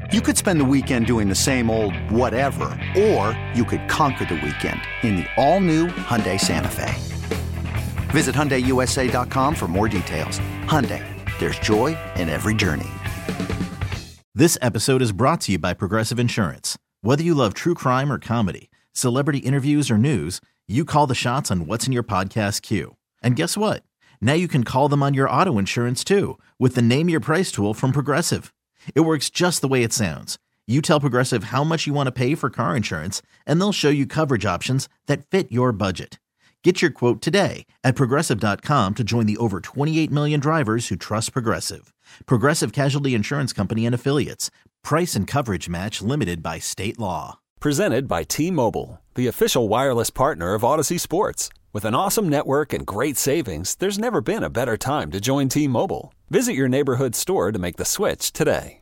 You could spend the weekend doing the same old whatever, or you could conquer the weekend in the all-new Hyundai Santa Fe. Visit HyundaiUSA.com for more details. Hyundai, there's joy in every journey. This episode is brought to you by Progressive Insurance. Whether you love true crime or comedy, celebrity interviews or news, you call the shots on what's in your podcast queue. And guess what? Now you can call them on your auto insurance too with the Name Your Price tool from Progressive. It works just the way it sounds. You tell Progressive how much you want to pay for car insurance, and they'll show you coverage options that fit your budget. Get your quote today at Progressive.com to join the over 28 million drivers who trust Progressive. Progressive Casualty Insurance Company and Affiliates. Price and coverage match limited by state law. Presented by T-Mobile, the official wireless partner of Odyssey Sports. With an awesome network and great savings, there's never been a better time to join T-Mobile. Visit your neighborhood store to make the switch today.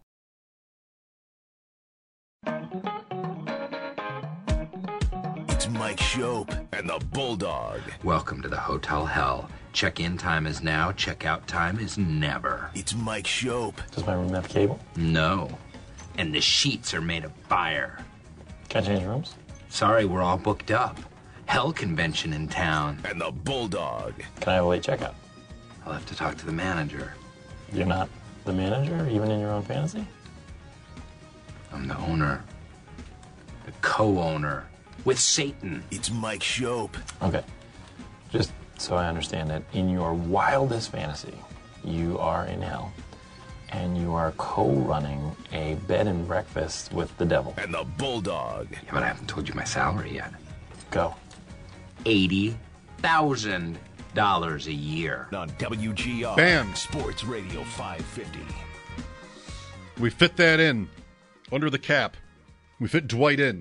It's Mike Schopp and the Bulldog. Welcome to the Hotel Hell. Check-in time is now, check-out time is never. It's Mike Schopp. Does my room have cable? No. And the sheets are made of fire. Can I change rooms? Sorry, we're all booked up. Hell convention in town. And the Bulldog. Can I have a late checkout? I'll have to talk to the manager. You're not the manager, even in your own fantasy? I'm the owner. The co-owner. With Satan. It's Mike Schopp. Okay. Just so I understand it, in your wildest fantasy, you are in hell, and you are co-running a bed and breakfast with the devil. And the Bulldog. Yeah, but I haven't told you my salary yet. Go. $80,000 a year. On WGR. Bam. Sports Radio 550. We fit that in under the cap. We fit Dwight in.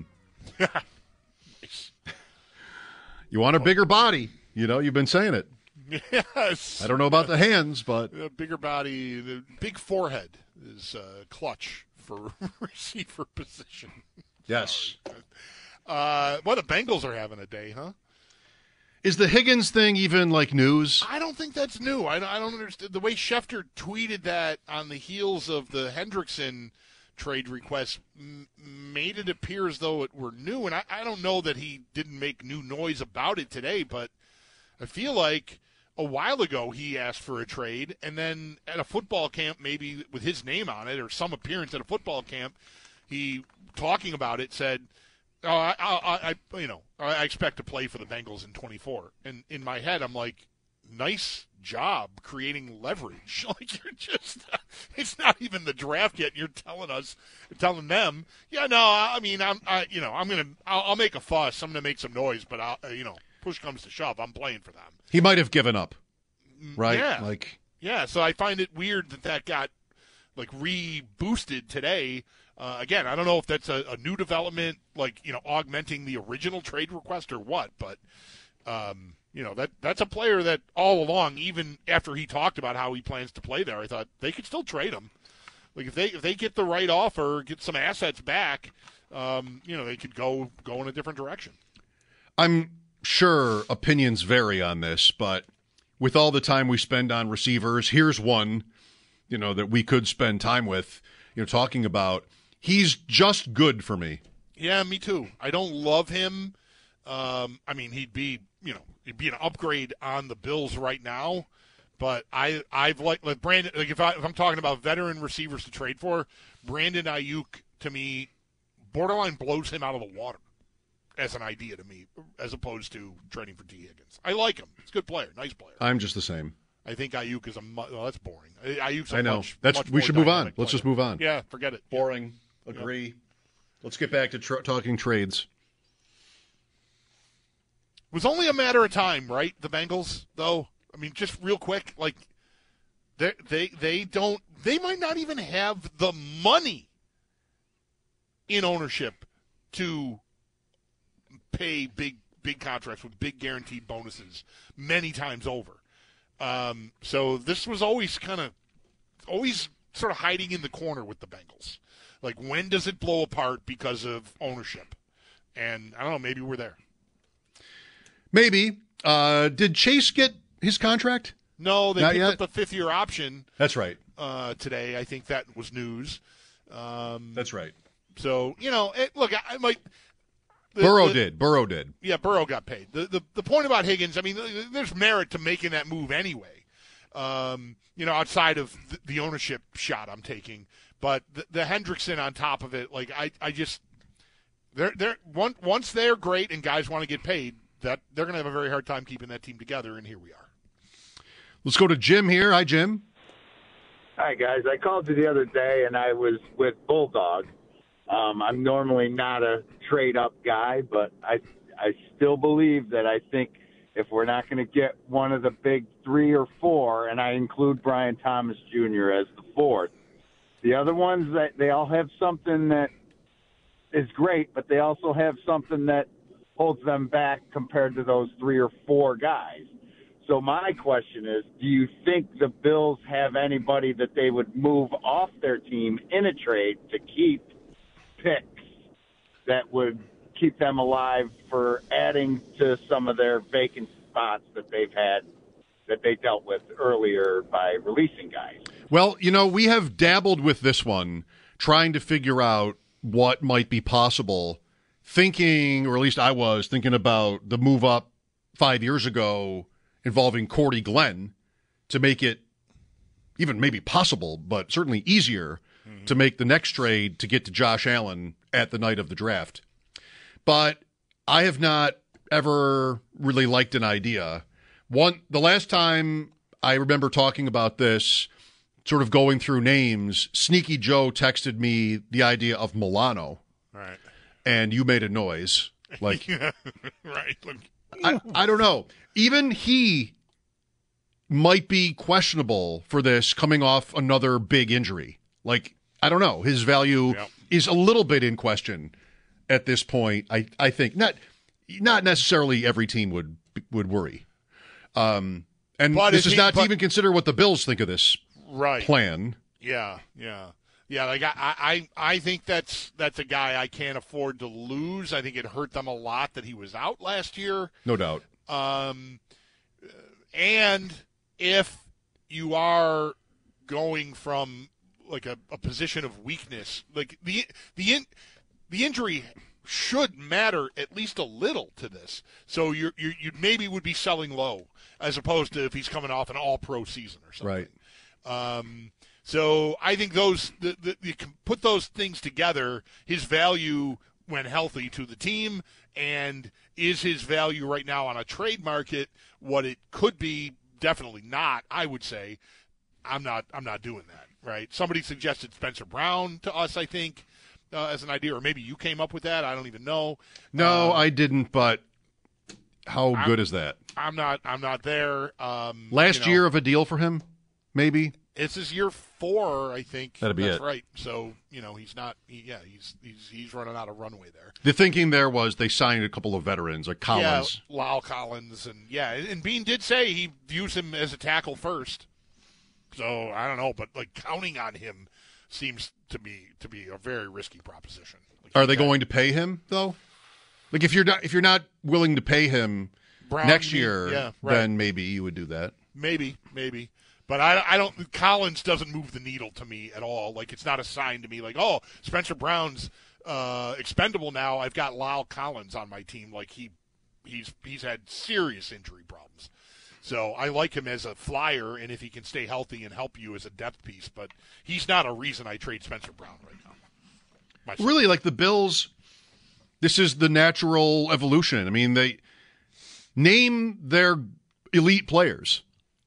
You want a bigger body. You know, you've been saying it. Yes. I don't know about the hands, but... The bigger body, the big forehead is clutch for receiver position. Yes. Well, the Bengals are having a day, huh? Is the Higgins thing even like news? I don't think that's new. I don't understand. The way Schefter tweeted that on the heels of the Hendrickson trade request made it appear as though it were new. And I don't know that he didn't make new noise about it today, but I feel like a while ago he asked for a trade, and then at a football camp, maybe with his name on it or some appearance at a football camp, he, talking about it, said, "Oh, I expect to play for the Bengals in 24." And in my head, I'm like, nice job creating leverage. Like, you're just, it's not even the draft yet. You're telling them, yeah, no, I mean, I'll make a fuss. I'm going to make some noise, but push comes to shove, I'm playing for them. He might have given up, right? Yeah. So I find it weird that got like reboosted today. Again, I don't know if that's a new development, like, augmenting the original trade request or what, but that's a player that all along, even after he talked about how he plans to play there, I thought they could still trade him. Like, if they get the right offer, get some assets back, they could go in a different direction. I'm sure opinions vary on this, but with all the time we spend on receivers, here's one, that we could spend time with, talking about. He's just good for me. Yeah, me too. I don't love him. He'd be an upgrade on the Bills right now. But I've liked Brandon. Like if I'm talking about veteran receivers to trade for, Brandon Ayuk to me borderline blows him out of the water as an idea to me, as opposed to trading for T. Higgins. I like him. He's a good player, nice player. I'm just the same. I think Ayuk is that's boring. Ayuk's I know. much we more should move on. player. Let's just move on. Yeah, forget it. Boring. Agree. Yep. Let's get back to talking trades. It was only a matter of time, right? The Bengals, though. I mean, just real quick, like they might not even have the money in ownership to pay big contracts with big guaranteed bonuses many times over. So this was always sort of hiding in the corner with the Bengals. Like, when does it blow apart because of ownership? And I don't know, maybe we're there. Maybe. Did Chase get his contract? No, they Not picked yet? up the fifth-year option. That's right. Today, I think that was news. That's right. So, look, I might. Burrow did. Yeah, Burrow got paid. The point about Higgins, I mean, there's merit to making that move anyway. Outside of the ownership shot I'm taking, but the Hendrickson on top of it, like I just once they're great and guys want to get paid, that they're going to have a very hard time keeping that team together. And here we are. Let's go to Jim here. Hi, Jim. Hi, guys. I called you the other day, and I was with Bulldog. I'm normally not a trade-up guy, but I still believe that I think if we're not going to get one of the big 3 or 4, and I include Brian Thomas Jr. as the 4th, the other ones, that they all have something that is great, but they also have something that holds them back compared to those 3 or 4 guys. So my question is, do you think the Bills have anybody that they would move off their team in a trade to keep picks that would keep them alive for adding to some of their vacant spots that they've had, that they dealt with earlier by releasing guys? Well, we have dabbled with this one, trying to figure out what might be possible, thinking, or at least I was thinking about the move up 5 years ago involving Cordy Glenn to make it even maybe possible, but certainly easier to make the next trade to get to Josh Allen at the night of the draft. But I have not ever really liked an idea. The last time I remember talking about this, sort of going through names, Sneaky Joe texted me the idea of Milano. Right. And you made a noise. Like, yeah, right. Look. I don't know. Even he might be questionable for this coming off another big injury. Like, I don't know. His value is a little bit in question at this point. I think not necessarily every team would worry. And but this is not to even consider what the Bills think of this plan. Yeah. Like I think that's a guy I can't afford to lose. I think it hurt them a lot that he was out last year. No doubt. And if you are going from like a position of weakness, like the injury should matter at least a little to this. So you maybe would be selling low as opposed to if he's coming off an all-pro season or something. Right. So I think you can put those things together. His value when healthy to the team, and is his value right now on a trade market what it could be? Definitely not. I would say I'm not doing that. Right. Somebody suggested Spencer Brown to us, I think, as an idea, or maybe you came up with that. I don't even know. No, I didn't. But how good is that? I'm not there. Last year of a deal for him, maybe. It's his year 4, I think. That'd be That's it. right. So, he's not. He's running out of runway there. The thinking there was they signed a couple of veterans, like Collins. Yeah, Lyle Collins, and Bean did say he views him as a tackle first. So I don't know, but like counting on him seems to be a very risky proposition. Like, are they going to pay him though? Like if you're not willing to pay him Brown, next year, then maybe you would do that. Maybe. But I don't. Collins doesn't move the needle to me at all. Like it's not a sign to me. Like Spencer Brown's expendable now. I've got Lyle Collins on my team. Like he's had serious injury problems. So I like him as a flyer, and if he can stay healthy and help you as a depth piece, but he's not a reason I trade Spencer Brown right now. Myself. Really, like the Bills, this is the natural evolution. I mean, they name their elite players.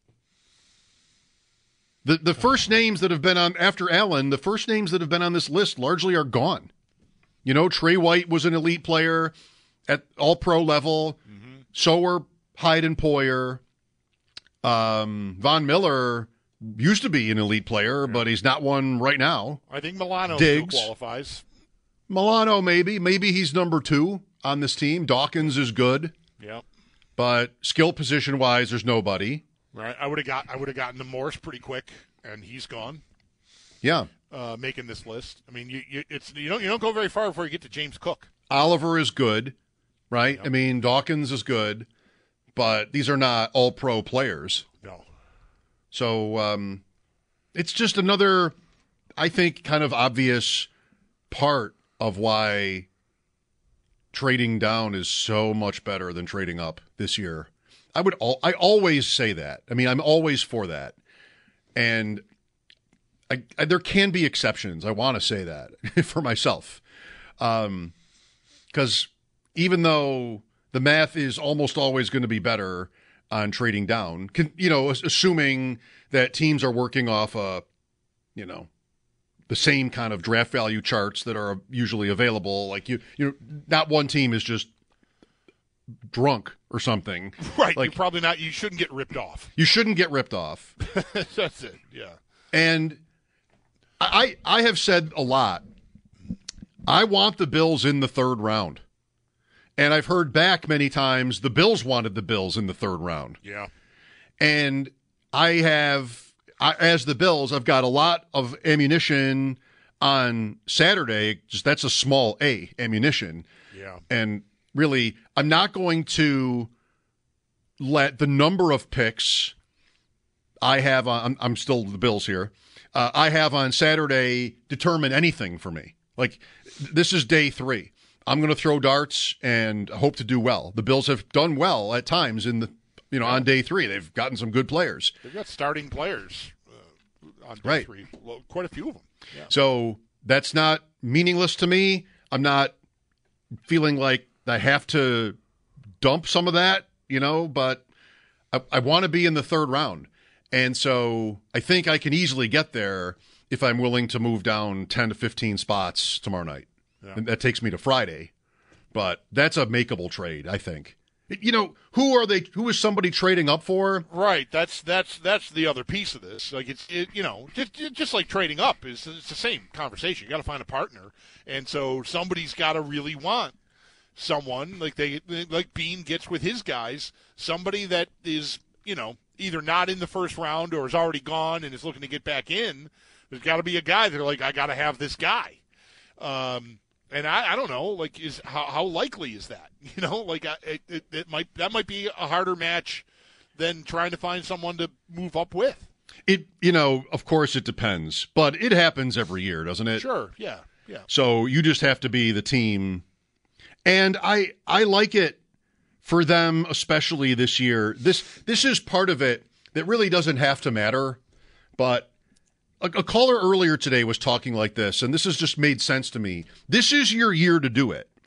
The first names that have been on after Allen, the first names that have been on this list largely are gone. Trey White was an elite player at all-pro level. Mm-hmm. So were Hyde and Poyer. Von Miller used to be an elite player, but he's not one right now. I think Milano still qualifies. Milano, maybe he's number 2 on this team. Dawkins is good. Yep. But skill position wise, there's nobody. Right. I would have gotten to Morse pretty quick, and he's gone. Yeah. Making this list. I mean, you don't go very far before you get to James Cook. Oliver is good, right? Yep. I mean, Dawkins is good. But these are not all-pro players. No. So it's just another I think, kind of obvious part of why trading down is so much better than trading up this year. I always say that. I mean, I'm always for that. And there can be exceptions. I want to say that for myself. Because even though the math is almost always going to be better on trading down, assuming that teams are working off the same kind of draft value charts that are usually available. Like not one team is just drunk or something. Right. Like, you're probably not. You shouldn't get ripped off. You shouldn't get ripped off. That's it. Yeah. And I have said a lot. I want the Bills in the third round. And I've heard back many times the Bills wanted the Bills in the third round. Yeah. And as the Bills, I've got a lot of ammunition on Saturday. Just that's a small A, ammunition. Yeah. And really, I'm not going to let the number of picks I have on, I'm still the Bills here, I have on Saturday determine anything for me. Like, this is day 3. I'm going to throw darts and hope to do well. The Bills have done well at times on day 3. They've gotten some good players. They've got starting players on day right. 3. Quite a few of them. Yeah. So that's not meaningless to me. I'm not feeling like I have to dump some of that, but I want to be in the third round. And so I think I can easily get there if I'm willing to move down 10 to 15 spots tomorrow night. Yeah. And that takes me to Friday. But that's a makeable trade, I think. Who is somebody trading up for? Right. That's the other piece of this. Like just like trading up it's the same conversation. You got to find a partner. And so somebody's got to really want someone like Bean gets with his guys, somebody that is, either not in the first round or is already gone and is looking to get back in. There's got to be a guy that are like, I got to have this guy. And I don't know, like, how likely is that? That might be a harder match than trying to find someone to move up with. Of course it depends, but it happens every year, doesn't it? Sure, yeah. So you just have to be the team. And I like it for them, especially this year. This is part of it that really doesn't have to matter, but a caller earlier today was talking like this, and this has just made sense to me. This is your year to do it.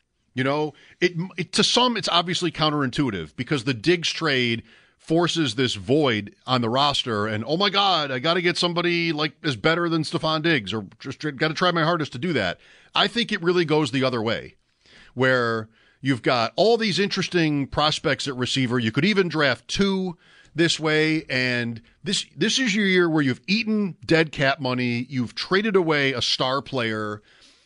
To some, it's obviously counterintuitive because the Diggs trade forces this void on the roster, and oh my God, I got to get somebody like is better than Stephon Diggs, or just got to try my hardest to do that. I think it really goes the other way, where you've got all these interesting prospects at receiver. You could even draft 2 this way, and this is your year where you've eaten dead cap money, you've traded away a star player.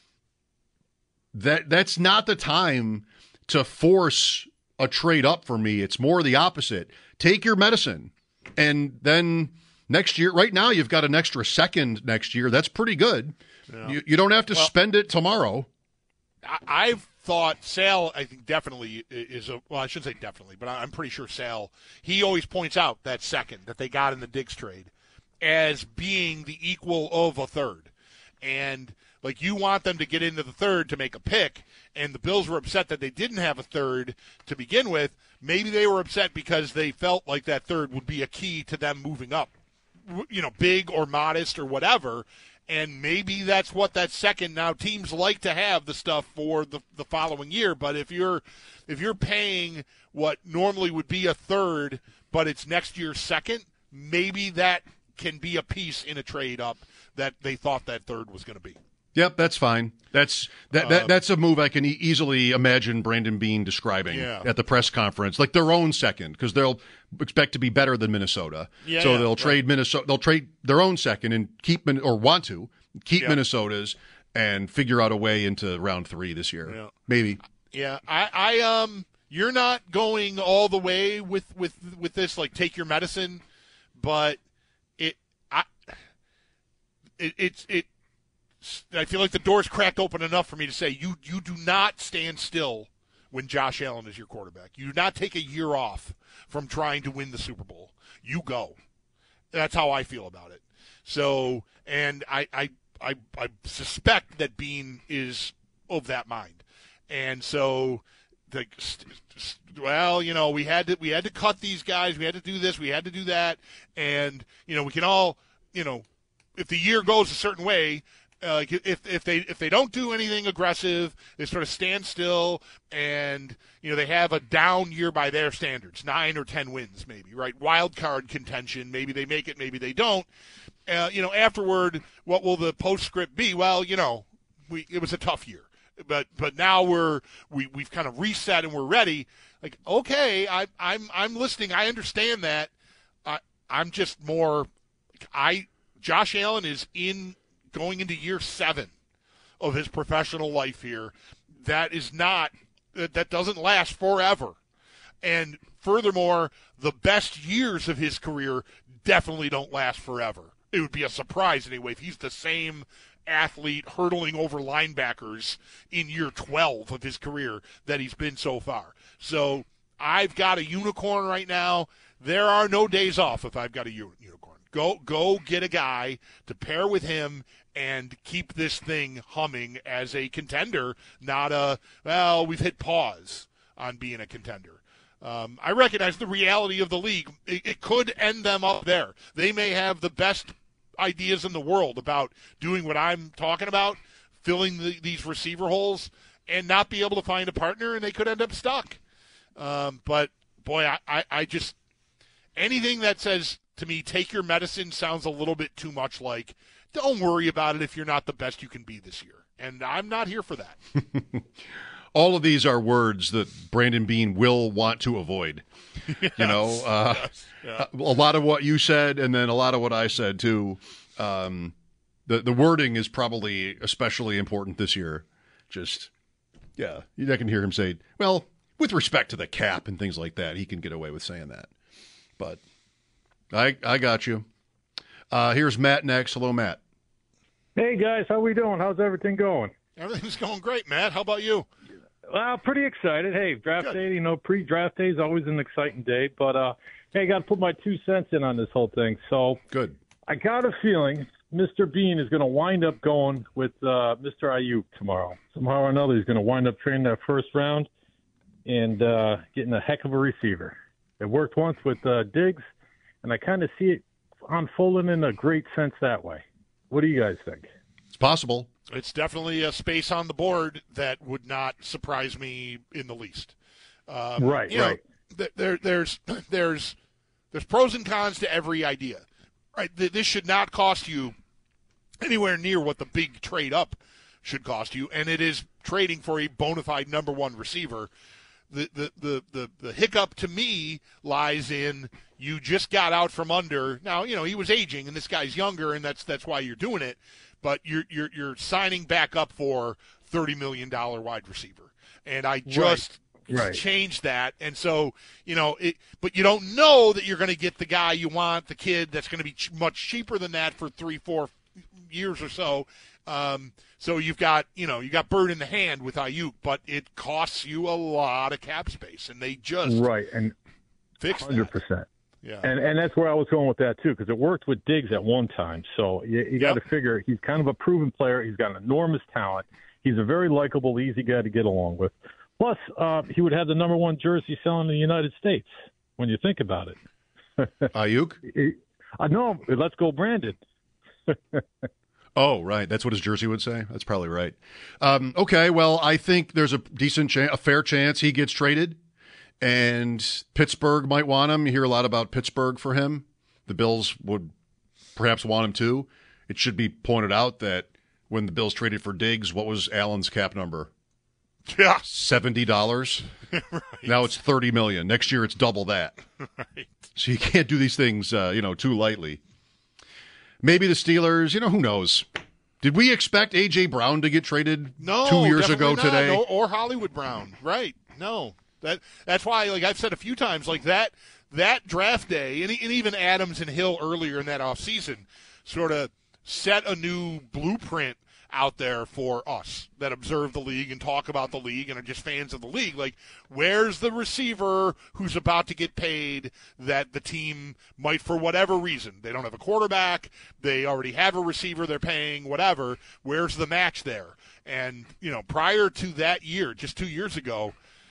That's not the time to force a trade up for me. It's more the opposite. Take your medicine, and then next year, right now you've got an extra second next year. That's pretty good. Yeah. You don't have to spend it tomorrow. I've thought Sal, I think definitely is I shouldn't say definitely, but I'm pretty sure Sal, he always points out that second that they got in the Diggs trade as being the equal of a third. And like, you want them to get into the third to make a pick, and the Bills were upset that they didn't have a third to begin with. Maybe they were upset because they felt like that third would be a key to them moving up, big or modest or whatever. And maybe that's what that second. Now, teams like to have the stuff for the following year, but if you're paying what normally would be a third, but it's next year's second, maybe that can be a piece in a trade up that they thought that third was going to be. Yep, that's fine. That's a move I can easily imagine Brandon Beane describing at the press conference, like their own second, because they'll expect to be better than Minnesota. They'll trade Minnesota. They'll trade their own second and keep Minnesota's and figure out a way into round 3 this year. Yeah. Maybe. Yeah, I you're not going all the way with this, like, take your medicine, but I feel like the door's cracked open enough for me to say you do not stand still when Josh Allen is your quarterback. You do not take a year off from trying to win the Super Bowl. You go. That's how I feel about it. So, and I suspect that Beane is of that mind, and so we had to cut these guys, we had to do this, we had to do that, and we can all if the year goes a certain way. If they don't do anything aggressive, they sort of stand still, and they have a down year by their standards, 9 or 10 wins maybe, right? Wild card contention, maybe they make it, maybe they don't. Afterward, what will the postscript be? Well, it was a tough year, but now we've kind of reset and we're ready. Like, okay, I'm listening. I understand that. I'm just more. Josh Allen is going into year 7 of his professional life here. That doesn't last forever. And furthermore, the best years of his career definitely don't last forever. It would be a surprise anyway if he's the same athlete hurdling over linebackers in year 12 of his career that he's been so far. So I've got a unicorn right now. There are no days off if I've got a unicorn. Go get a guy to pair with him and keep this thing humming as a contender, not we've hit pause on being a contender. I recognize the reality of the league. It could end them up there. They may have the best ideas in the world about doing what I'm talking about, filling these receiver holes, and not be able to find a partner, and they could end up stuck. But, boy, I just – anything that says to me, take your medicine sounds a little bit too much like, don't worry about it if you're not the best you can be this year. And I'm not here for that. All of these are words that Brandon Beane will want to avoid. Yes, yes, yeah. A lot of what you said and then a lot of what I said, too. The wording is probably especially important this year. Just, yeah, I can hear him say, well, with respect to the cap and things like that, he can get away with saying that. But I got you. Here's Matt next. Hello, Matt. Hey, guys. How we doing? How's everything going? Everything's going great, Matt. How about you? Well, pretty excited. Hey, draft day, pre-draft day is always an exciting day. But, hey, I got to put my 2 cents in on this whole thing. So good. I got a feeling Mr. Beane is going to wind up going with Mr. Ayuk tomorrow. Somehow or another, he's going to wind up trading that first round and getting a heck of a receiver. It worked once with Diggs, and I kind of see it unfolding in a great sense that way. What do you guys think? It's possible. It's definitely a space on the board that would not surprise me in the least. Right. There's pros and cons to every idea. Right. This should not cost you anywhere near what the big trade up should cost you, and it is trading for a bona fide number one receiver. The hiccup to me lies in you just got out from under. Now, he was aging and this guy's younger, and that's why you're doing it. But you're signing back up for $30 million wide receiver. And I just changed that. And so, but you don't know that you're going to get the guy you want, the kid that's going to be much cheaper than that for 3-4 years or so. So you got bird in the hand with Ayuk, but it costs you a lot of cap space, and they just fixed 100%. That. Yeah. And that's where I was going with that, too, because it worked with Diggs at one time. So you got to figure he's kind of a proven player. He's got enormous talent. He's a very likable, easy guy to get along with. Plus, he would have the number one jersey selling in the United States when you think about it. Ayuk? No, let's go Brandon. Oh, right. That's what his jersey would say. That's probably right. Okay, well, I think there's a fair chance he gets traded. And Pittsburgh might want him. You hear a lot about Pittsburgh for him. The Bills would perhaps want him too. It should be pointed out that when the Bills traded for Diggs, what was Allen's cap number? Yeah, $70. Right. Now it's $30 million. Next year it's double that. Right. So you can't do these things, too lightly. Maybe the Steelers. Who knows? Did we expect A.J. Brown to get traded 2 years ago not. today? No, or Hollywood Brown. Right. No. That's why, like I've said a few times, like that draft day, and even Adams and Hill earlier in that offseason sort of set a new blueprint out there for us that observe the league and talk about the league and are just fans of the league. Like, where's the receiver who's about to get paid that the team might, for whatever reason, they don't have a quarterback, they already have a receiver they're paying, whatever, where's the match there? And, prior to that year, just 2 years ago,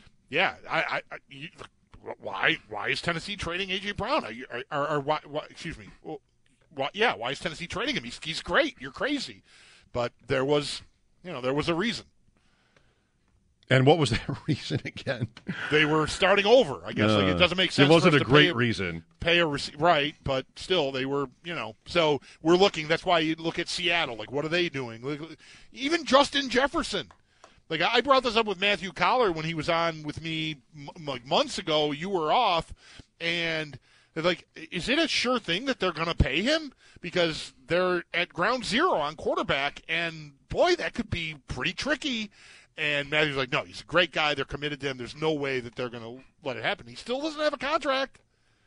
why is Tennessee trading A.J. Brown? Why is Tennessee trading him? He's great. You're crazy. But there was a reason. And what was that reason again? They were starting over, I guess. It doesn't make sense. It wasn't a great reason. Pay a right, but still they were, So we're looking. That's why you look at Seattle. Like, what are they doing? Even Justin Jefferson. Like, I brought this up with Matthew Collar when he was on with me months ago. You were off, and they're like, is it a sure thing that they're going to pay him? Because they're at ground zero on quarterback, and, boy, that could be pretty tricky. And Matthew's like, no, he's a great guy. They're committed to him. There's no way that they're going to let it happen. He still doesn't have a contract.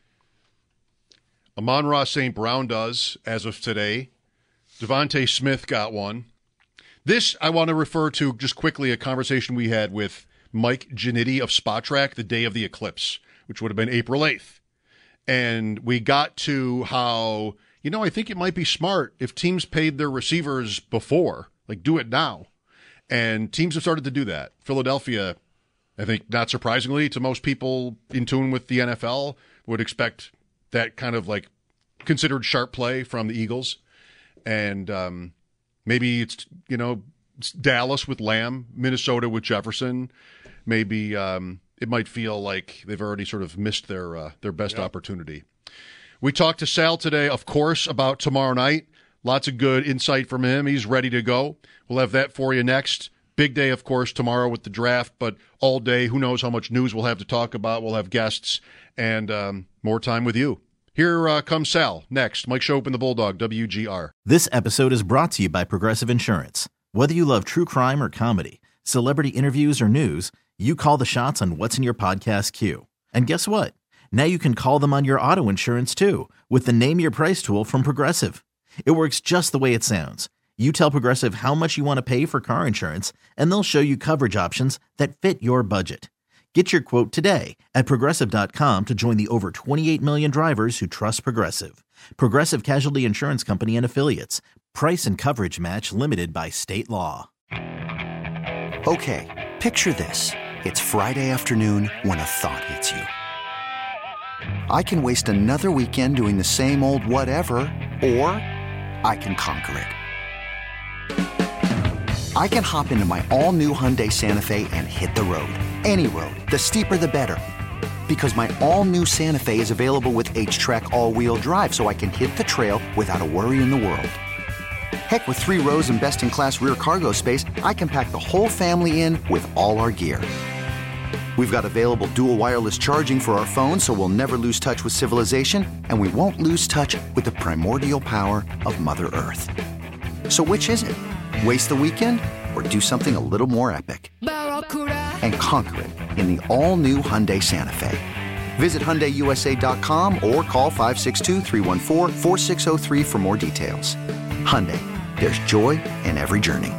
Amon-Ra St. Brown does, as of today. Devontae Smith got one. This, I want to refer to just quickly a conversation we had with Mike Giannitti of Spot Track the day of the eclipse, which would have been April 8th. And we got to how, I think it might be smart if teams paid their receivers before, like do it now. And teams have started to do that. Philadelphia, I think, not surprisingly to most people in tune with the NFL, would expect that kind of like considered sharp play from the Eagles. And maybe it's, Dallas with Lamb, Minnesota with Jefferson. Maybe it might feel like they've already sort of missed their best opportunity. We talked to Sal today, of course, about tomorrow night. Lots of good insight from him. He's ready to go. We'll have that for you next. Big day, of course, tomorrow with the draft, but all day, who knows how much news we'll have to talk about. We'll have guests and more time with you. Here comes Sal next. Mike Shope and the Bulldog, WGR. This episode is brought to you by Progressive Insurance. Whether you love true crime or comedy, celebrity interviews or news, you call the shots on what's in your podcast queue. And guess what? Now you can call them on your auto insurance too with the Name Your Price tool from Progressive. It works just the way it sounds. You tell Progressive how much you want to pay for car insurance, and they'll show you coverage options that fit your budget. Get your quote today at Progressive.com to join the over 28 million drivers who trust Progressive. Progressive Casualty Insurance Company and Affiliates. Price and coverage match limited by state law. Okay, picture this. It's Friday afternoon when a thought hits you. I can waste another weekend doing the same old whatever, or I can conquer it. I can hop into my all-new Hyundai Santa Fe and hit the road. Any road. The steeper, the better. Because my all-new Santa Fe is available with H-Track all-wheel drive, so I can hit the trail without a worry in the world. Heck, with 3 rows and best-in-class rear cargo space, I can pack the whole family in with all our gear. We've got available dual wireless charging for our phones, so we'll never lose touch with civilization, and we won't lose touch with the primordial power of Mother Earth. So which is it? Waste the weekend or do something a little more epic? And conquer it in the all-new Hyundai Santa Fe. Visit HyundaiUSA.com or call 562-314-4603 for more details. Hyundai, there's joy in every journey.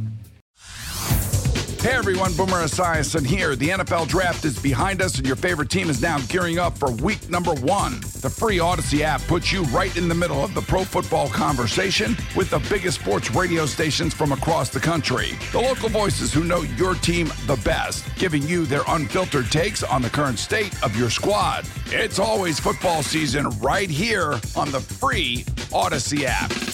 Hey everyone, Boomer Esiason here. The NFL Draft is behind us and your favorite team is now gearing up for week number 1. The free Odyssey app puts you right in the middle of the pro football conversation with the biggest sports radio stations from across the country. The local voices who know your team the best, giving you their unfiltered takes on the current state of your squad. It's always football season right here on the free Odyssey app.